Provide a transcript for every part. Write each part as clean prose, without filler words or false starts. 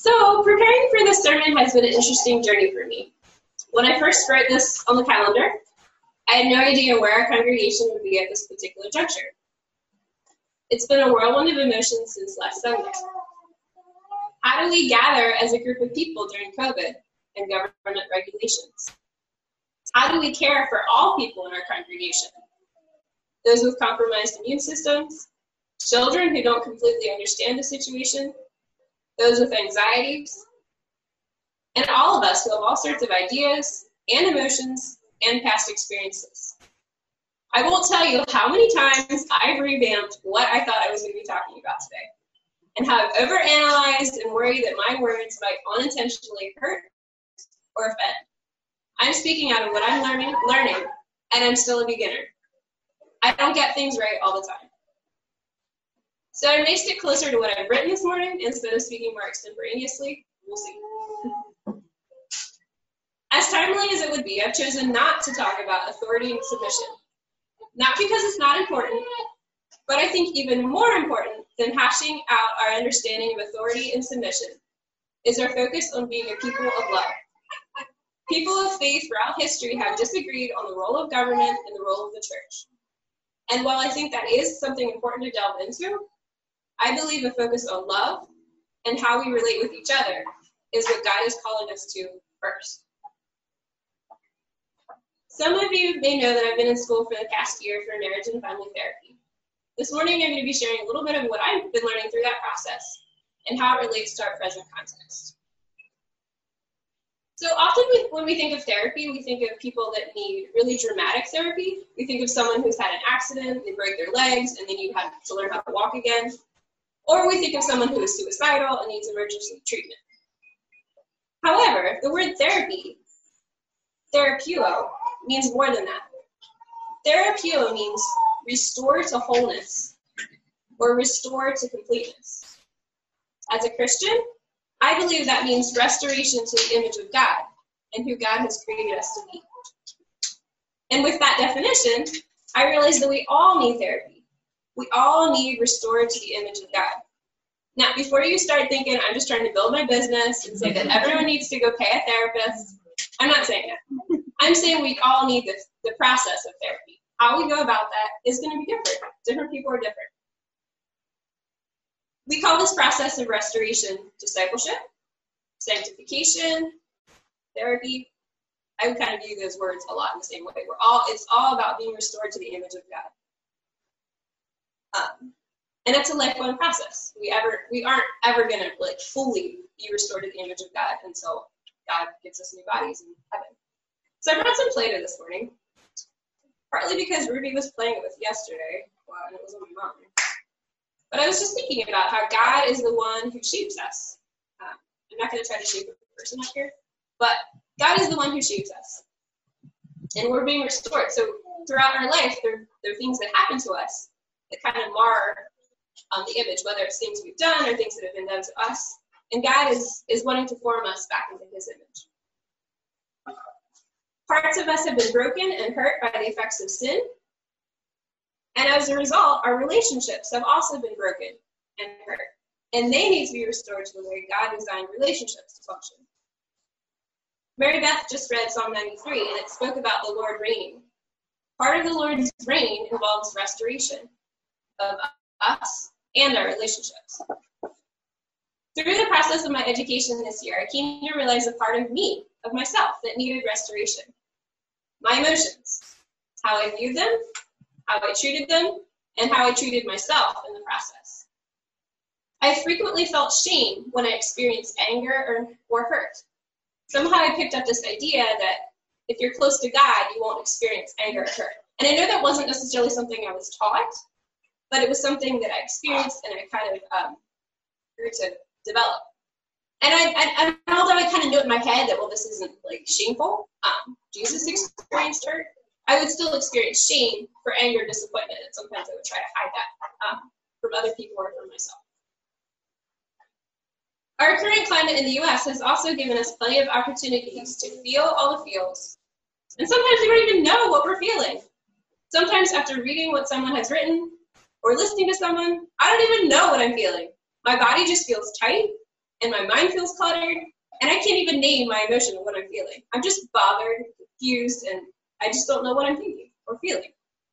So preparing for this sermon has been an interesting journey for me. When I first wrote this on the calendar, I had no idea where our congregation would be at this particular juncture. It's been a whirlwind of emotions since last Sunday. How do we gather as a group of people during COVID and government regulations? How do we care for all people in our congregation? Those with compromised immune systems, children who don't completely understand the situation, those with anxieties, and all of us who have all sorts of ideas and emotions and past experiences. I won't tell you how many times I've revamped what I thought I was going to be talking about today, and how I've overanalyzed and worried that my words might unintentionally hurt or offend. I'm speaking out of what I'm learning, and I'm still a beginner. I don't get things right all the time. So I may stick closer to what I've written this morning instead of speaking more extemporaneously. We'll see. As timely as it would be, I've chosen not to talk about authority and submission. Not because it's not important, but I think even more important than hashing out our understanding of authority and submission is our focus on being a people of love. People of faith throughout history have disagreed on the role of government and the role of the church. And while I think that is something important to delve into, I believe a focus on love and how we relate with each other is what God is calling us to first. Some of you may know that I've been in school for the past year for marriage and family therapy. This morning I'm going to be sharing a little bit of what I've been learning through that process and how it relates to our present context. So often when we think of therapy, we think of people that need really dramatic therapy. We think of someone who's had an accident, they break their legs, and they need to learn how to walk again. Or we think of someone who is suicidal and needs emergency treatment. However, the word therapy, therapeuo, means more than that. Therapeuo means restore to wholeness or restore to completeness. As a Christian, I believe that means restoration to the image of God and who God has created us to be. And with that definition, I realize that we all need therapy. We all need restored to the image of God. Now, before you start thinking, I'm just trying to build my business and say that everyone needs to go pay a therapist, I'm not saying that. I'm saying we all need the process of therapy. How we go about that is going to be different. Different people are different. We call this process of restoration discipleship, sanctification, therapy. I would kind of view those words a lot in the same way. It's all about being restored to the image of God. And that's a lifelong process. We aren't ever going to fully be restored to the image of God until God gives us new bodies in heaven. So I brought some Play-Doh this morning, partly because Ruby was playing with yesterday, and it was on my mind. But I was just thinking about how God is the one who shapes us. I'm not going to try to shape a person up here, but God is the one who shapes us. And we're being restored. So throughout our life, there are things that happen to us that kind of mar the image, whether it's things we've done or things that have been done to us. And God is wanting to form us back into his image. Parts of us have been broken and hurt by the effects of sin. And as a result, our relationships have also been broken and hurt. And they need to be restored to the way God designed relationships to function. Mary Beth just read Psalm 93, and it spoke about the Lord reigning. Part of the Lord's reign involves restoration of us and our relationships. Through the process of my education this year, I came to realize a part of me, of myself, that needed restoration. My emotions, how I viewed them, how I treated them, and how I treated myself in the process. I frequently felt shame when I experienced anger or hurt. Somehow I picked up this idea that if you're close to God, you won't experience anger or hurt. And I know that wasn't necessarily something I was taught, but it was something that I experienced and I kind of grew to develop. And although I kind of knew in my head that, well, this isn't like shameful, Jesus experienced hurt, I would still experience shame for anger and disappointment, and sometimes I would try to hide that from other people or from myself. Our current climate in the U.S. has also given us plenty of opportunities to feel all the feels, and sometimes we don't even know what we're feeling. Sometimes after reading what someone has written or listening to someone, I don't even know what I'm feeling. My body just feels tight and my mind feels cluttered, and I can't even name my emotion of what I'm feeling. I'm just bothered, confused, and I just don't know what I'm thinking or feeling.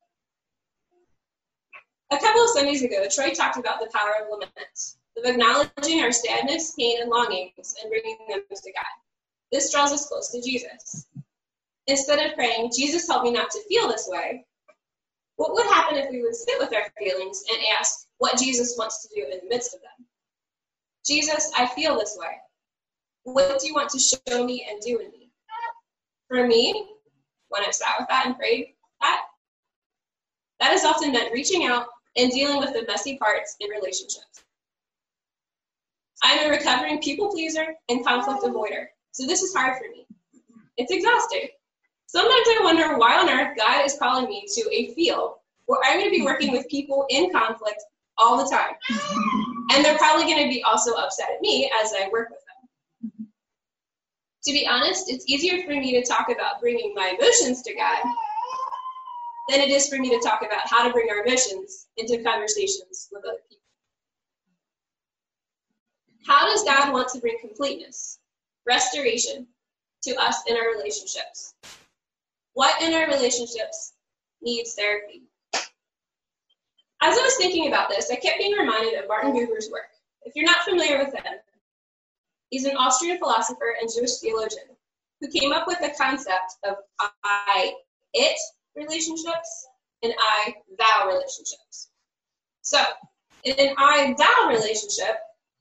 A couple of Sundays ago, Troy talked about the power of lament, of acknowledging our sadness, pain, and longings, and bringing them to God. This draws us close to Jesus. Instead of praying, Jesus, help me not to feel this way, what would happen if we would sit with our feelings and ask what Jesus wants to do in the midst of them? Jesus, I feel this way. What do you want to show me and do in me? For me, when I sat with that and prayed that has often meant reaching out and dealing with the messy parts in relationships. I'm a recovering people pleaser and conflict avoider, so this is hard for me. It's exhausting. Sometimes I wonder why on earth God is calling me to a field where I'm going to be working with people in conflict all the time. And they're probably going to be also upset at me as I work with them. To be honest, it's easier for me to talk about bringing my emotions to God than it is for me to talk about how to bring our emotions into conversations with other people. How does God want to bring completeness, restoration to us in our relationships? What in our relationships needs therapy? As I was thinking about this, I kept being reminded of Martin Buber's work. If you're not familiar with him, he's an Austrian philosopher and Jewish theologian who came up with the concept of I-it relationships and I-thou relationships. So, in an I-thou relationship,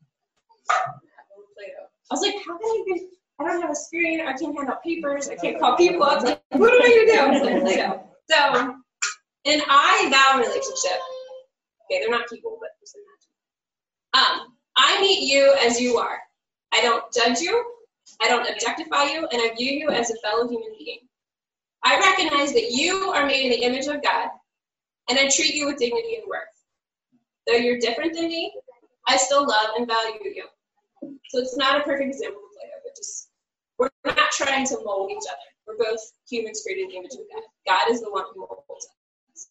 I was like, how can I even, I don't have a screen, I can't hand out papers, I can't call people up, like, what do I do? I was like, Play-Doh. So, an I-thou relationship, okay, they're not people, but just imagine. I meet you as you are. I don't judge you, I don't objectify you, and I view you as a fellow human being. I recognize that you are made in the image of God, and I treat you with dignity and worth. Though you're different than me, I still love and value you. So it's not a perfect example of Play-Doh, but just, we're not trying to mold each other. We're both humans created in the image of God. God is the one who molds us.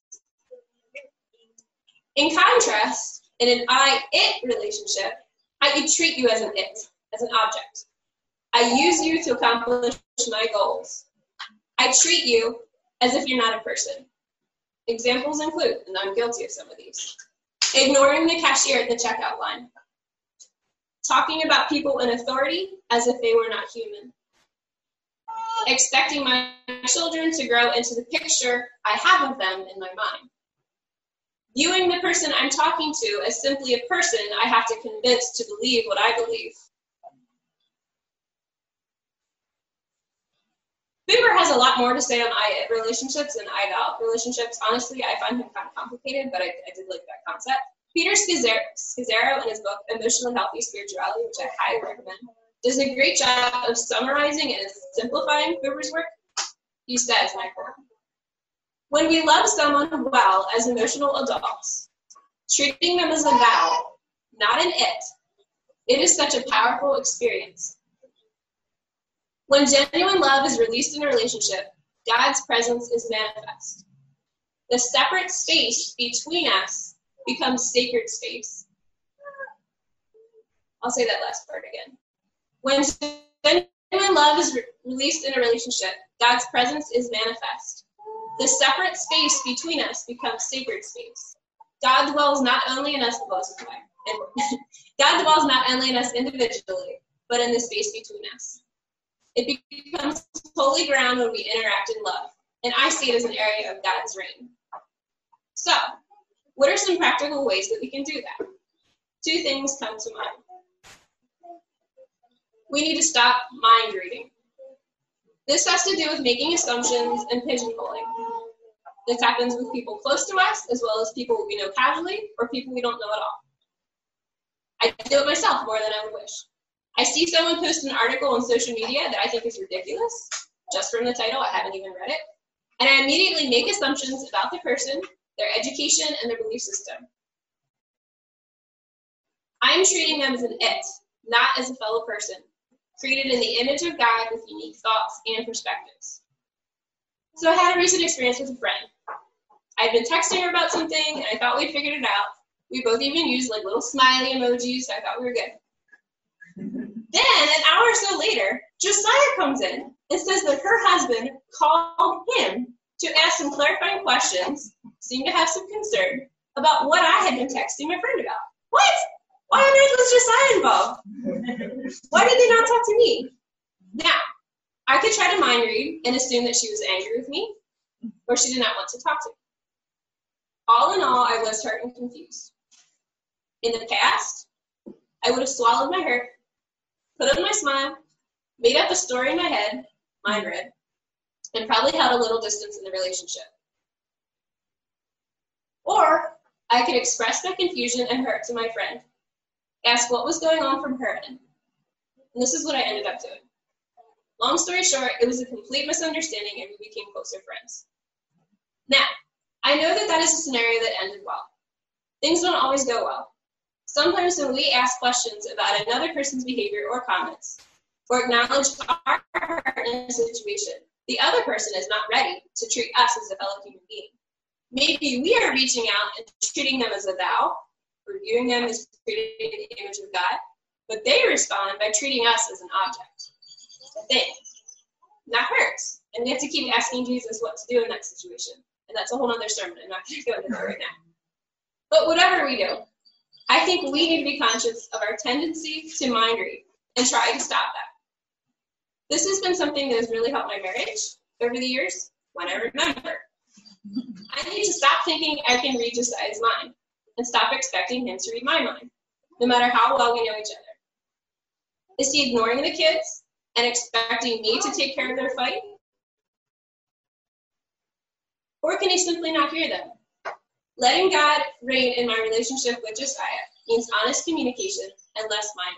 In contrast, in an I-it relationship, I treat you as an it, as an object. I use you to accomplish my goals. I treat you as if you're not a person. Examples include, and I'm guilty of some of these, ignoring the cashier at the checkout line, talking about people in authority as if they were not human, expecting my children to grow into the picture I have of them in my mind, viewing the person I'm talking to as simply a person I have to convince to believe what I believe. Buber has a lot more to say on I-it relationships and I-thou relationships. Honestly, I find him kind of complicated, but I did like that concept. Peter Scazzero, in his book, Emotionally Healthy Spirituality, which I highly recommend, does a great job of summarizing and simplifying Buber's work. He says, and I quote, when we love someone well as emotional adults, treating them as a thou, not an it is such a powerful experience. When genuine love is released in a relationship, God's presence is manifest. The separate space between us becomes sacred space. I'll say that last part again. When genuine love is released in a relationship, God's presence is manifest. The separate space between us becomes sacred space. God dwells not only in us, God dwells not only in us individually, but in the space between us. It becomes holy ground when we interact in love, and I see it as an area of God's reign. So, what are some practical ways that we can do that? Two things come to mind. We need to stop mind reading. This has to do with making assumptions and pigeonholing. This happens with people close to us, as well as people we know casually, or people we don't know at all. I do it myself more than I would wish. I see someone post an article on social media that I think is ridiculous, just from the title, I haven't even read it, and I immediately make assumptions about the person, their education, and their belief system. I am treating them as an it, not as a fellow person, created in the image of God with unique thoughts and perspectives. So I had a recent experience with a friend. I'd been texting her about something, and I thought we'd figured it out. We both even used like little smiley emojis, so I thought we were good. Then, an hour or so later, Josiah comes in and says that her husband called him to ask some clarifying questions, seemed to have some concern about what I had been texting my friend about. What? Why on earth was Josiah involved? Why did they not talk to me? Now, I could try to mind read and assume that she was angry with me, or she did not want to talk to me. All in all, I was hurt and confused. In the past, I would have swallowed my hurt, put on my smile, made up a story in my head, mind read, and probably held a little distance in the relationship. Or I could express my confusion and hurt to my friend, ask what was going on from her end. And this is what I ended up doing. Long story short, it was a complete misunderstanding and we became closer friends. Now, I know that that is a scenario that ended well. Things don't always go well. Sometimes when we ask questions about another person's behavior or comments, or acknowledge our hurt in a situation, the other person is not ready to treat us as a fellow human being. Maybe we are reaching out and treating them as a thou, or viewing them as created in the image of God, but they respond by treating us as an object, a thing. And that hurts. And we have to keep asking Jesus what to do in that situation. And that's a whole other sermon. I'm not going to go into that right now. But whatever we do, I think we need to be conscious of our tendency to mind read and try to stop that. This has been something that has really helped my marriage over the years when I remember. I need to stop thinking I can read Josiah's mind and stop expecting him to read my mind, no matter how well we know each other. Is he ignoring the kids and expecting me to take care of their fight? Or can he simply not hear them? Letting God reign in my relationship with Josiah means honest communication and less mind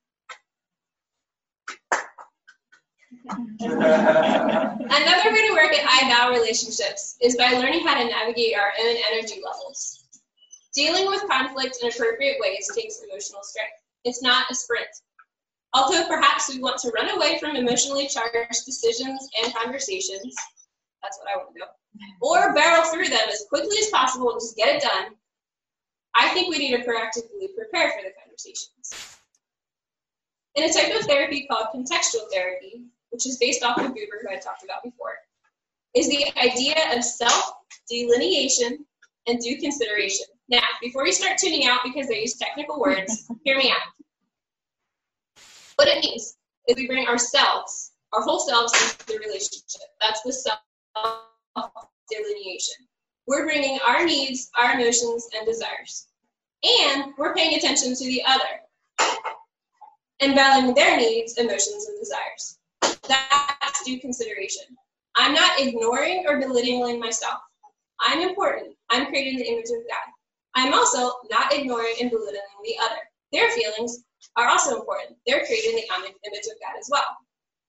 reading. Another way to work at I vow relationships is by learning how to navigate our own energy levels. Dealing with conflict in appropriate ways takes emotional strength. It's not a sprint. Although perhaps we want to run away from emotionally charged decisions and conversations, that's what I want to do, or barrel through them as quickly as possible and just get it done, I think we need to proactively prepare for the conversations. In a type of therapy called contextual therapy, which is based off of Buber, who I talked about before, is the idea of self-delineation and due consideration. Now, before you start tuning out because I use technical words, hear me out. What it means is we bring ourselves, our whole selves, into the relationship. That's the self-delineation. We're bringing our needs, our emotions, and desires. And we're paying attention to the other and valuing their needs, emotions, and desires. That's due consideration. I'm not ignoring or belittling myself. I'm important. I'm created in the image of God. I'm also not ignoring and belittling the other. Their feelings are also important. They're created in the image of God as well.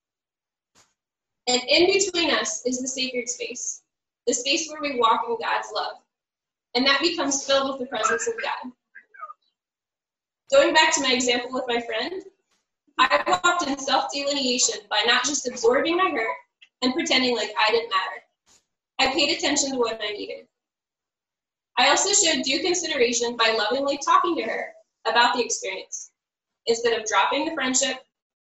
And in between us is the sacred space, the space where we walk in God's love. And that becomes filled with the presence of God. Going back to my example with my friend, I walked in self-delineation by not just absorbing my hurt and pretending like I didn't matter. I paid attention to what I needed. I also showed due consideration by lovingly talking to her about the experience, instead of dropping the friendship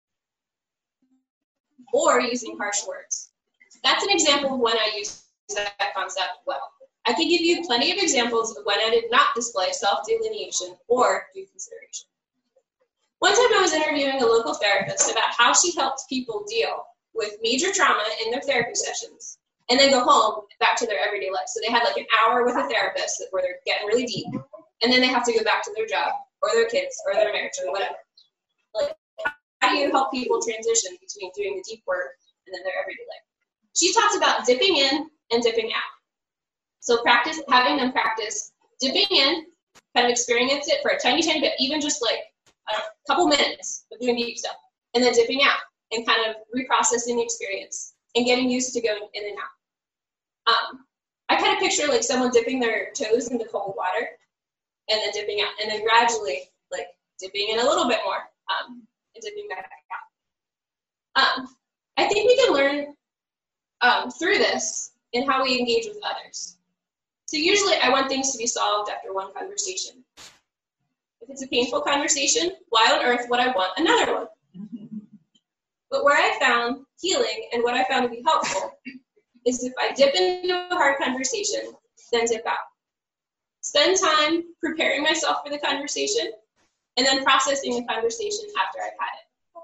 or using harsh words. That's an example of when I used that concept well. I could give you plenty of examples of when I did not display self-delineation or due consideration. One time I was interviewing a local therapist about how she helped people deal with major trauma in their therapy sessions and then go home back to their everyday life. So they had like an hour with a therapist where they're getting really deep, and then they have to go back to their job or their kids or their marriage or whatever. Like, how do you help people transition between doing the deep work and then their everyday life? She talks about dipping in and dipping out. So having them practice dipping in, kind of experience it for a tiny, tiny bit, even just like a couple minutes of doing deep stuff, and then dipping out and kind of reprocessing the experience and getting used to going in and out. I kind of picture like someone dipping their toes into cold water and then dipping out, and then gradually like dipping in a little bit more and dipping back out. I think we can learn through this in how we engage with others. So usually I want things to be solved after one conversation. If it's a painful conversation, why on earth would I want another one? But where I found healing and what I found to be helpful is if I dip into a hard conversation, then dip out. Spend time preparing myself for the conversation and then processing the conversation after I've had it.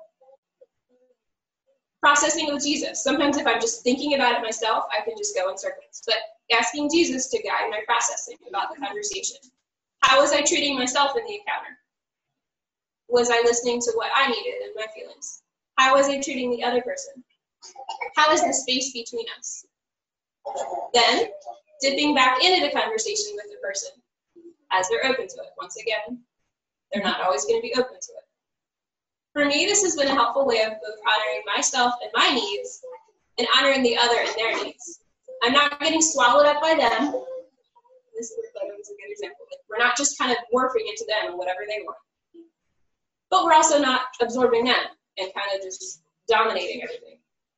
Processing with Jesus. Sometimes if I'm just thinking about it myself, I can just go in circles. But asking Jesus to guide my processing about the conversation. How was I treating myself in the encounter? Was I listening to what I needed and my feelings? How was I treating the other person? How is the space between us? Then, dipping back into the conversation with the person as they're open to it. Once again, they're not always going to be open to it. For me, this has been a helpful way of both honoring myself and my needs and honoring the other and their needs. I'm not getting swallowed up by them. This is a good example. We're not just kind of morphing into them and whatever they want. But we're also not absorbing them and kind of just dominating everything.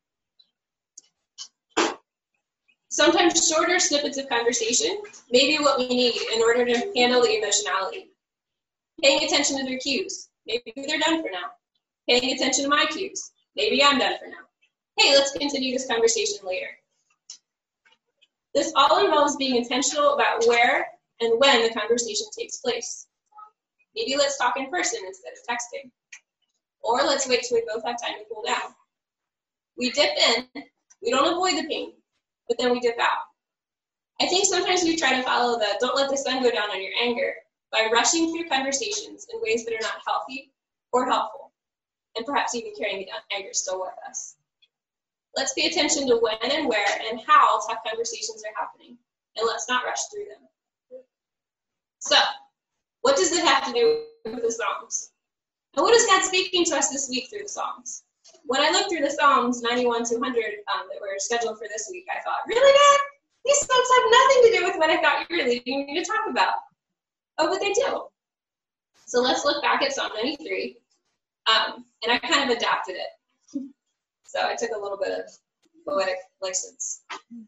Sometimes shorter snippets of conversation may be what we need in order to handle the emotionality. Paying attention to their cues. Maybe they're done for now. Paying attention to my cues. Maybe I'm done for now. Hey, let's continue this conversation later. This all involves being intentional about where and when the conversation takes place. Maybe let's talk in person instead of texting. Or let's wait till we both have time to cool down. We dip in, we don't avoid the pain, but then we dip out. I think sometimes we try to follow the don't let the sun go down on your anger by rushing through conversations in ways that are not healthy or helpful, and perhaps even carrying the anger still with us. Let's pay attention to when and where and how tough conversations are happening, and let's not rush through them. So, what does it have to do with the Psalms? And what is God speaking to us this week through the Psalms? When I looked through the Psalms 91 to 100 that were scheduled for this week, I thought, really, God? These Psalms have nothing to do with what I thought you were leading me to talk about. Oh, but they do. So let's look back at Psalm 93, and I kind of adapted it. So I took a little bit of poetic license.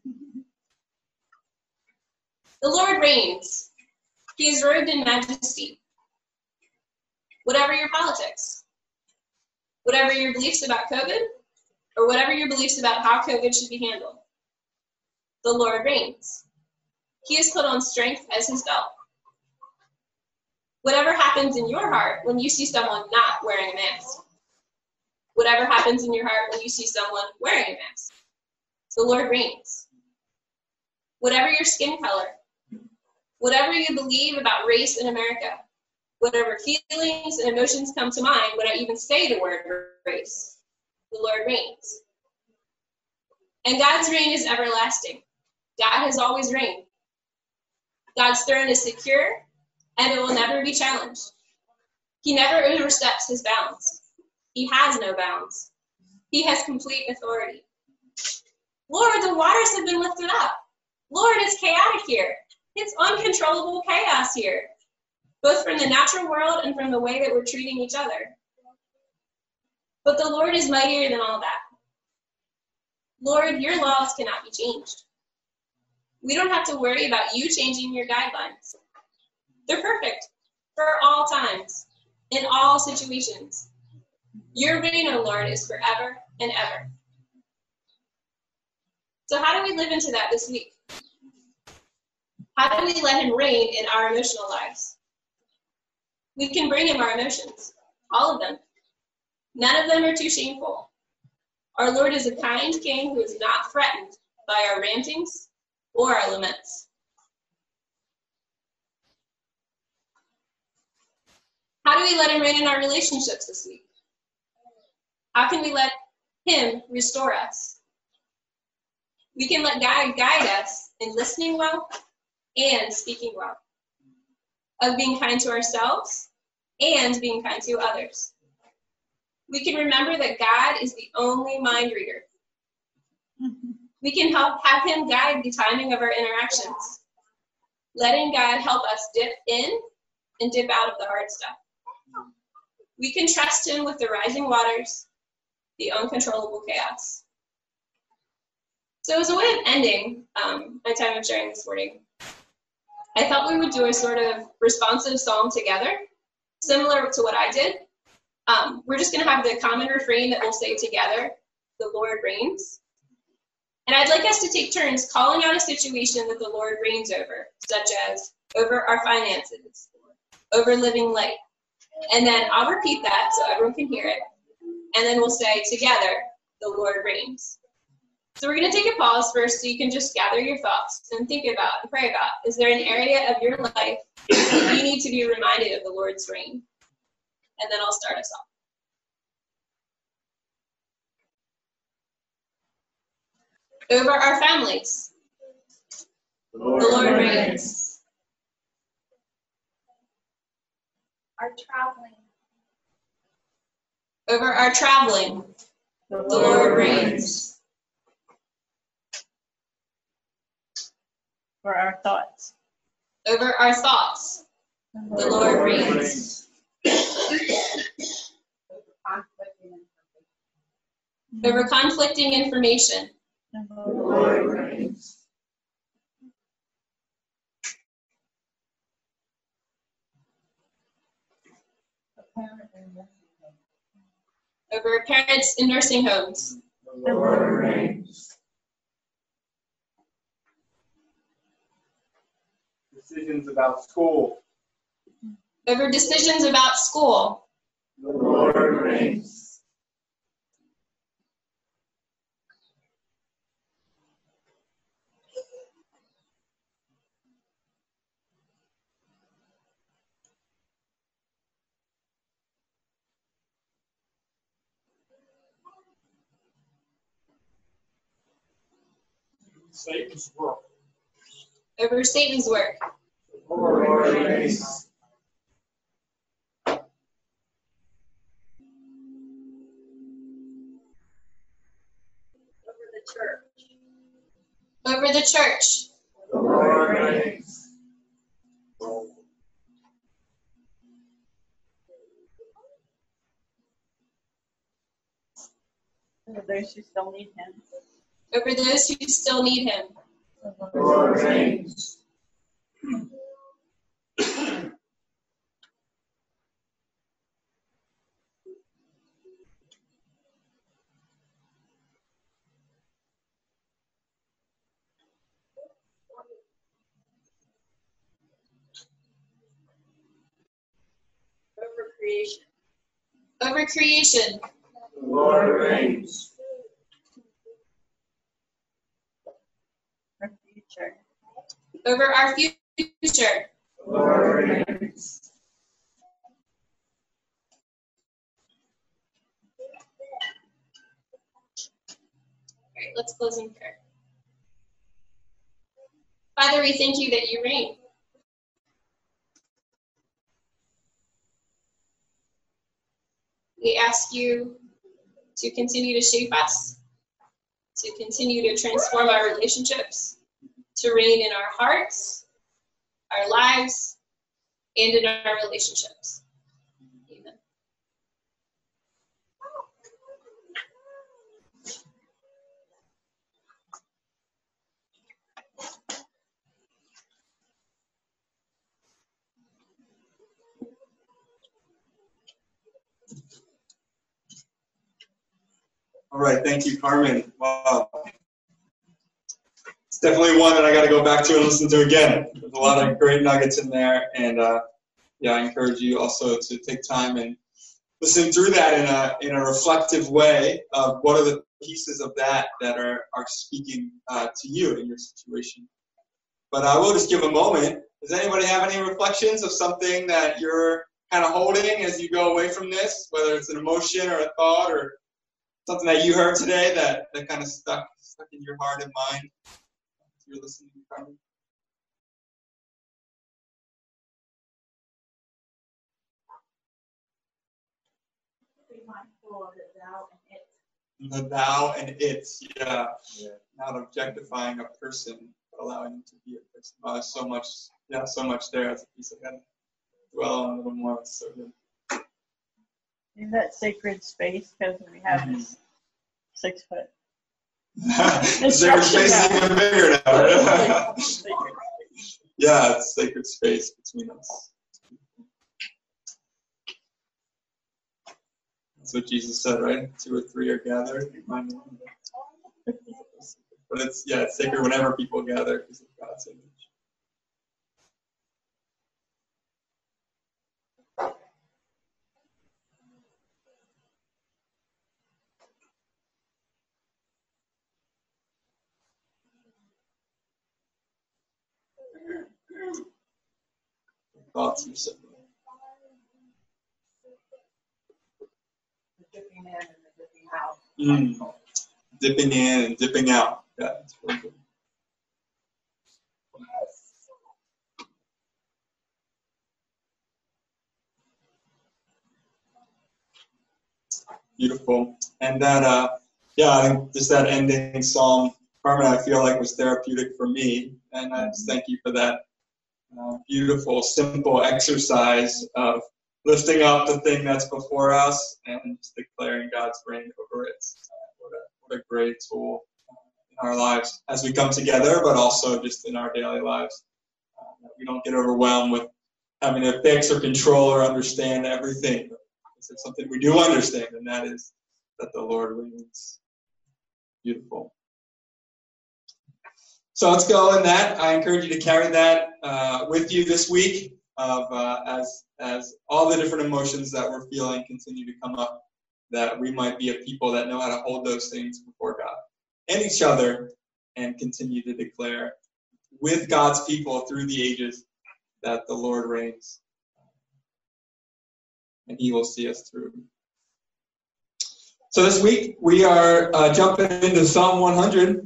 The Lord reigns. He is robed in majesty. Whatever your politics, whatever your beliefs about COVID, or whatever your beliefs about how COVID should be handled, the Lord reigns. He has put on strength as his belt. Whatever happens in your heart when you see someone not wearing a mask, whatever happens in your heart when you see someone wearing a mask, the Lord reigns. Whatever your skin color, whatever you believe about race in America, whatever feelings and emotions come to mind when I even say the word race, the Lord reigns. And God's reign is everlasting. God has always reigned. God's throne is secure, and it will never be challenged. He never oversteps his bounds. He has no bounds. He has complete authority. Lord, the waters have been lifted up. Lord, it's chaotic here. It's uncontrollable chaos here, both from the natural world and from the way that we're treating each other. But the Lord is mightier than all that. Lord, your laws cannot be changed. We don't have to worry about you changing your guidelines. They're perfect for all times, in all situations. Your reign, O Lord, is forever and ever. So how do we live into that this week? How do we let him reign in our emotional lives? We can bring him our emotions, all of them. None of them are too shameful. Our Lord is a kind king who is not threatened by our rantings or our laments. How do we let him reign in our relationships this week? How can we let him restore us? We can let God guide us in listening well and speaking well, of being kind to ourselves and being kind to others. We can remember that God is the only mind reader. We can have him guide the timing of our interactions, letting God help us dip in and dip out of the hard stuff. We can trust him with the rising waters, the uncontrollable chaos. So as a way of ending my time of sharing this morning, I thought we would do a sort of responsive psalm together similar to what I did. We're just going to have the common refrain that we'll say together, the Lord reigns. And I'd like us to take turns calling out a situation that the Lord reigns over, such as over our finances, over living light. And then I'll repeat that so everyone can hear it. And then we'll say together, the Lord reigns. So we're going to take a pause first so you can just gather your thoughts and think about and pray about, is there an area of your life that you need to be reminded of the Lord's reign? And then I'll start us off. Over our families, the Lord reigns. Our traveling. Over our traveling, the Lord reigns. For our thoughts. Over our thoughts, the Lord reigns. Over conflicting information, the Lord reigns. over parents in nursing homes, The Lord reigns. Decisions about school. over decisions about school, The Lord reigns. Satan's work. over Satan's work, The Lord reigns. over the church, The Lord reigns. For those who still need him. over those who still need him, The Lord reigns. over creation, over creation, The Lord reigns. Our future. over our future, The Lord reigns. All right, let's close in prayer. Father, we thank you that you reign. We ask you to continue to shape us, to continue to transform our relationships, to reign in our hearts, our lives, and in our relationships. Amen. All right, thank you, Carmen. Wow. It's definitely one that I got to go back to and listen to again. There's a lot of great nuggets in there, and yeah, I encourage you also to take time and listen through that in a reflective way of what are the pieces of that are speaking to you in your situation. But I will just give a moment. Does anybody have any reflections of something that you're kind of holding as you go away from this, whether it's an emotion or a thought or something that you heard today that kind of stuck in your heart and mind as you're listening to Carmen? Be mindful of the thou and it. The thou and it, yeah. Not objectifying a person, but allowing them to be a person. Oh, there's so much there as a piece I gotta dwell on a little more. It's so good. In that sacred space, because we have this 6 foot. Sacred space is even bigger now. Yeah, it's sacred space between us. That's what Jesus said, right? 2 or 3 are gathered in my name. But it's sacred whenever people gather because of God's image. Thoughts are similar. The dipping in and the dipping out. Dipping in and dipping out. Yeah, that's really good. Beautiful. And that, I think just that ending psalm, Carmen, I feel like was therapeutic for me. And I just thank you for that beautiful, simple exercise of lifting up the thing that's before us and just declaring God's reign over it. What a great tool in our lives as we come together, but also just in our daily lives. That we don't get overwhelmed with having to fix or control or understand everything. It's something we do understand, and that is that the Lord reigns. Beautiful. So let's go in that. I encourage you to carry that with you this week as all the different emotions that we're feeling continue to come up, that we might be a people that know how to hold those things before God and each other and continue to declare with God's people through the ages that the Lord reigns. And he will see us through. So this week, we are jumping into Psalm 100,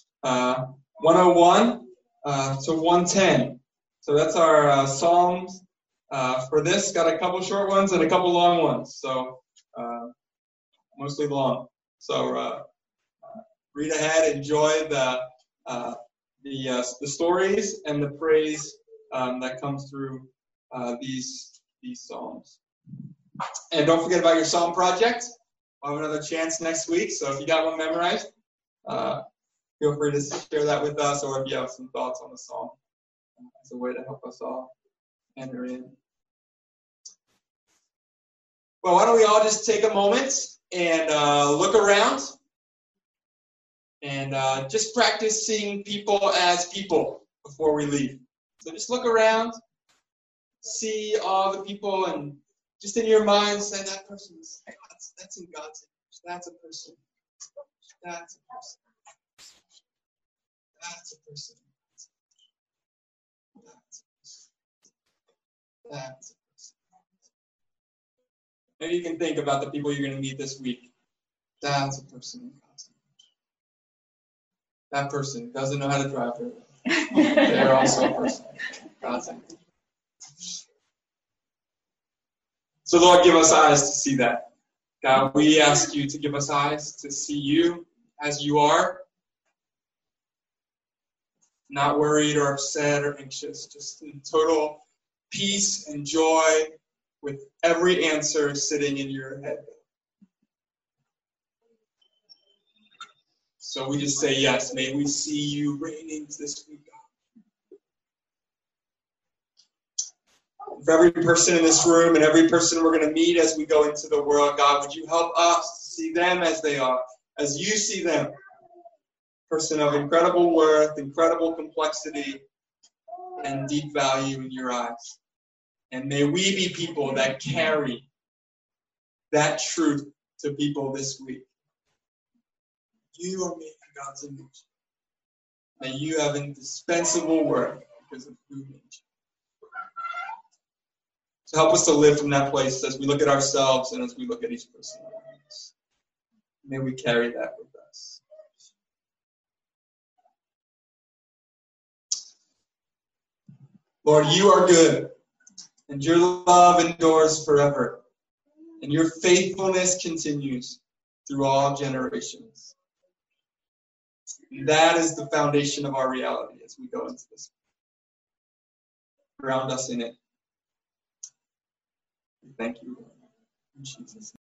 101 to 110. So that's our Psalms for this. Got a couple short ones and a couple long ones. So mostly long. So read ahead, enjoy the stories and the praise that comes through these Psalms. And don't forget about your Psalm project. We'll have another chance next week. So if you got one memorized, feel free to share that with us, or if you have some thoughts on the Psalm as a way to help us all enter in. Well, why don't we all just take a moment and look around and just practice seeing people as people before we leave. So just look around, see all the people, and just in your mind say that person's that's in God's image. That's a person. That's a person. That's a person. That's a person. That's a person. Maybe you can think about the people you're going to meet this week. That's a person in God's image. That person doesn't know how to drive very well. They're also a person. God's image. So Lord, give us eyes to see that. God, we ask you to give us eyes to see you as you are. Not worried or upset or anxious, just in total peace and joy with every answer sitting in your head. So we just say yes. May we see you reigning this week, God. For every person in this room and every person we're going to meet as we go into the world, God, would you help us to see them as they are, as you see them. Person of incredible worth, incredible complexity, and deep value in your eyes. And may we be people that carry that truth to people this week. You are made in God's image. May you have indispensable work because of who made you. So help us to live from that place as we look at ourselves and as we look at each person around us. May we carry that with us. Lord, you are good, and your love endures forever, and your faithfulness continues through all generations. And that is the foundation of our reality as we go into this. Ground us in it. Thank you, Lord. In Jesus' name.